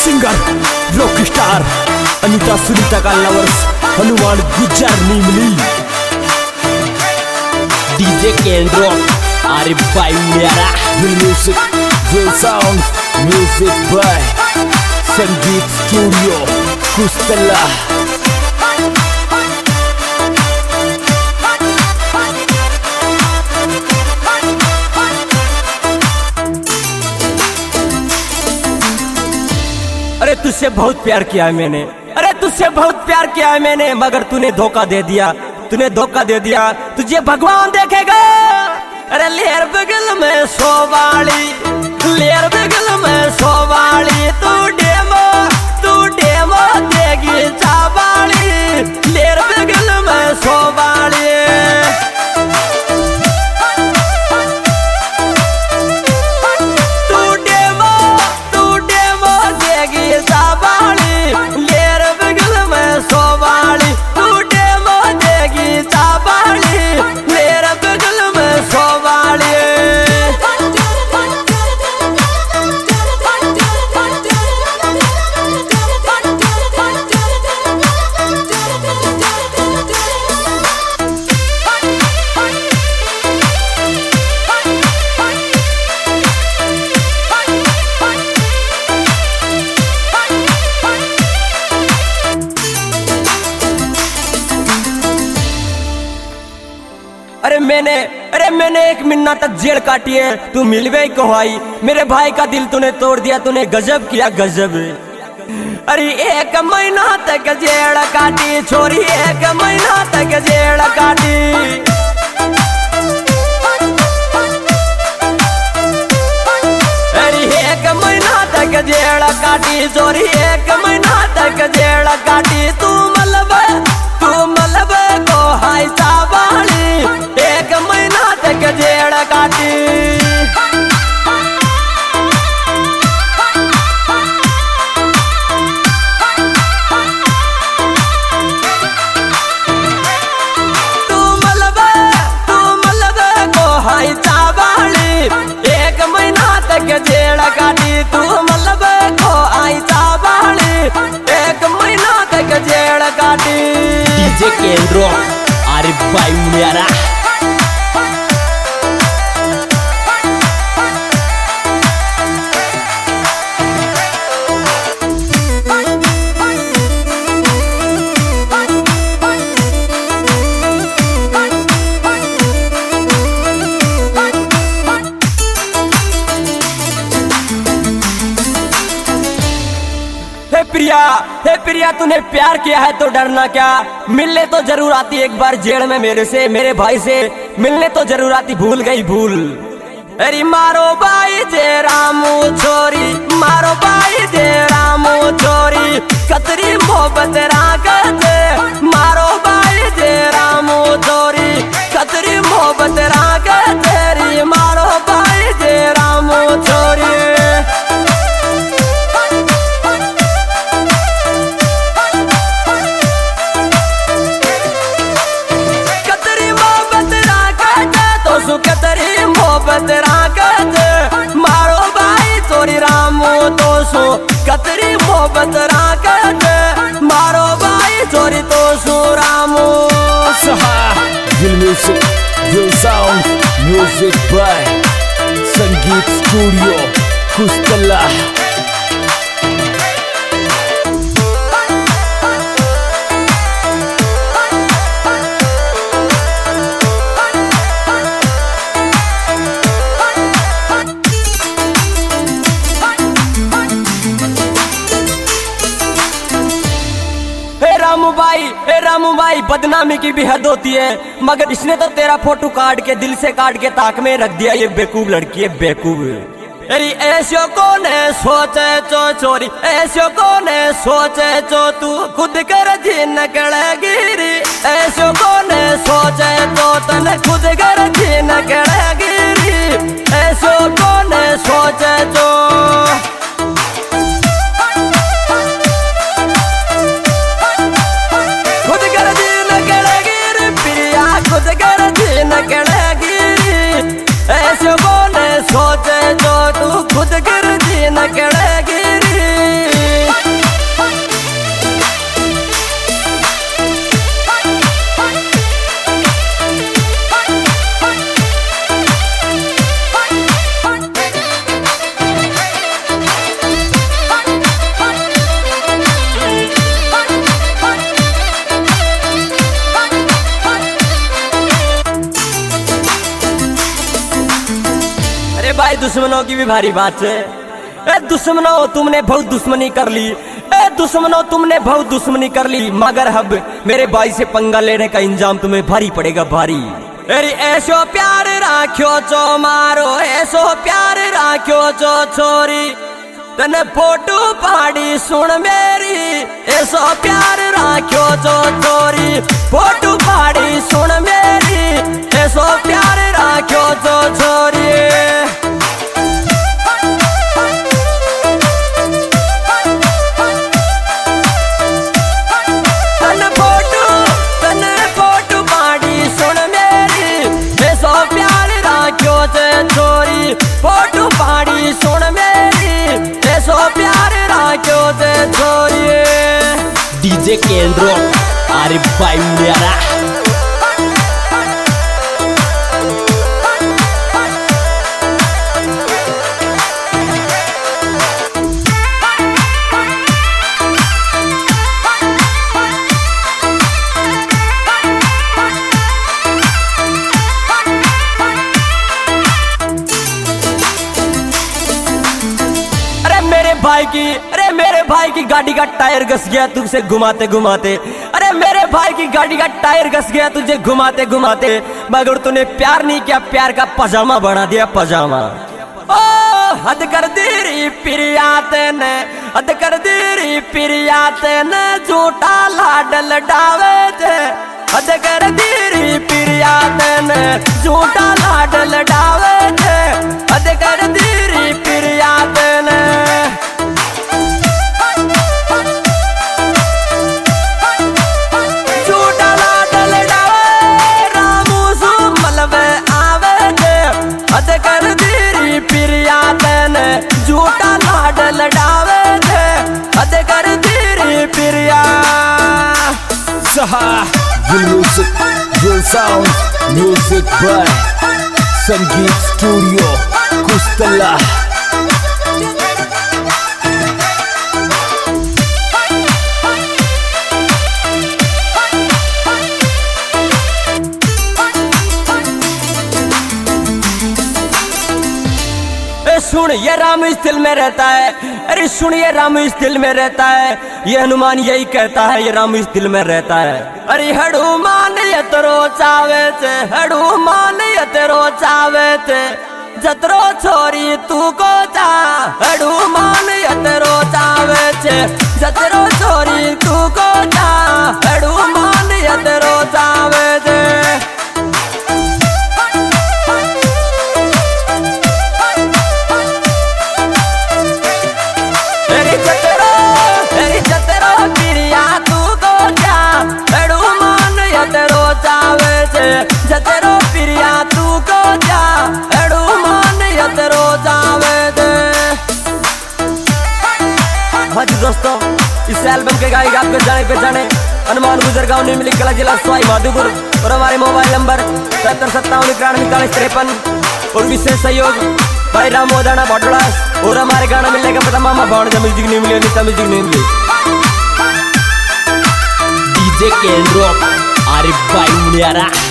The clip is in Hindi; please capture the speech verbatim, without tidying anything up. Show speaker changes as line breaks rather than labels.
Singer rock star Anita Sunita का लवर्स हनुमान गुज्जर नीमली डीजे कैन रॉक अरे भाई मेरा music will sound music by Sangeet studio Kustala. अरे तुझसे बहुत प्यार किया है मैंने, अरे तुझसे बहुत प्यार किया है मैंने, मगर तूने धोखा दे दिया, तूने धोखा दे दिया, तुझे भगवान देखेगा। अरे लेर बगल में सोवाली, लेर बगल में सोवाली, तू डेमो तू डेमो देगी चावाली, लेर बगल में सोवाली। अरे मैंने अरे मैंने एक महीना तक जेल काटी है, तू मिलवे को आई, मेरे भाई का दिल तूने तोड़ दिया, तूने गजब किया गजब। अरे एक महीना तक जेल काटी छोरी, एक महीना तक जेल काटी। अरे एक महीना तक जेल काटी छोरी, एक महीना तक जेल काटी। तू मलब तू मलब को हाय चावाली, एक महीना तक जेल काटी। तू मलब तू मलब को हाय चावाली, एक महीना तक जेल काटी। तू मलब को हाय चावाली, एक महीना तक जेल काटी। डीजे कैन रॉक अरे भाई मेरा प्रिया, हे प्रिया तूने प्यार किया है तो डरना क्या, मिलने तो जरूर आती एक बार जेल में मेरे से, मेरे भाई से मिलने तो जरूर आती, भूल गई भूल। अरे मारो भाई जे रामू छोरी, मारो भाई जे रामू छोरी, कतरी मोहब्बत रागत, मारो भाई जे रामू छोरी, कतरी मोहब्बत रागत, रे मारो भाई जे रामू छोरी। कतरी मोहब्बत रागत, मारो भाई चोरी रामू तो सो, कतरी मोहब्बत रागत, मारो भाई चोरी तो सो रामू।
दिल म्यूजिक दिल sound music by Sangeet studio Kustala.
Ramu भाई ए रामू भाई बदनामी की भी हद होती है, मगर इसने तो तेरा फोटो काट के दिल से काट के ताक में रख दिया, ये बेवकूफ लड़की है बेवकूफ। अरे ऐसे कौन है सोचे चो चोरी, ऐसे कौन है सोचे चो तू खुद कर जी निकलेगी, ऐसे कौन है सोचे तो तन खुद कर जी निकलेगी, ऐसे कौन है सोचे चो। ऐसे बोले सोचे जो तू खुद गिर जी न कड़े गिरी। भाई दुश्मनों की भी भारी बात है। ए दुश्मनों तुमने बहुत दुश्मनी कर ली, ए दुश्मनों तुमने बहुत दुश्मनी कर ली, मगर अब मेरे भाई से पंगा लेने का इंजाम तुम्हें भारी पड़ेगा भारी। अरे ऐसो प्यार राख्यो चो मारो, ऐसो प्यार राख्यो चो छोरी, तने फोटो पाड़ी सुन मेरी, ऐसो प्यार राख्यो चो छोरी, फोटो पाड़ी सुन मेरी, ऐसो प्यार राख्यो चो छोरी। तने फोटो तने फोटो पाड़ी सुन मेरी, ऐसो प्यार राख्यो चो छोरी, फोटो पाड़ी सुन मेरी, ऐसो प्यार राख्यो चो छोरी।
डीजे केंद्रो अरे भाई मेरा
भाई की अरे मेरे भाई की गाड़ी का टायर घस गया तुझसे घुमाते घुमाते, अरे मेरे भाई की गाड़ी का टायर घस गया तुझे घुमाते घुमाते, मगर तूने प्यार नहीं किया, प्यार का पजामा बना दिया पजामा। ओ हद कर दी री पिरियाते ने, हद कर दी री पिरियाते ने, झूठा लाडल डावे थे, हद कर दी री पिरियाते ने, झूठा लाडल डावे थे, हद कर दी री पिरियाते ने। झूठा लाडल डावे थे, हद कर तेरी प्रिया।
सहा म्यूजिक दिल sound music by Sangeet studio Kustala.
सुन ये राम इस दिल में रहता है, अरे सुन ये राम इस दिल में रहता है, ये हनुमान यही कहता है, ये राम इस दिल में रहता है। अरे हनुमान ये तेरो चावे थे, हनुमान ये तेरो चावे थे, जतरो छोरी तू को जा, हनुमान ये तेरो चावे थे, जतरो छोरी तू को जा, हनुमान ये तेरो चावे थे। जतरो प्रिया तू को जा, हनुमान यतरो जावे दे। हाँ जी दोस्तों, इस एल्बम के गायक आपके जाने पहचाने हनुमान गुजर गाँव न्यू मिली कला जिला सवाई माधोपुर, और हमारे मोबाइल नंबर सत्तर सत्तावन इक्यानवे इकतालीस तिरपन, और विशेष सहयोग भाई राम मोदाना भटोड़ा, और हमारे गाना मिलने का पता मामा भावना म्यूजिक न्यू मिली, निता म्यूजिक न्यू मिली।
डीजे केंद्रो अरे भाई मेरा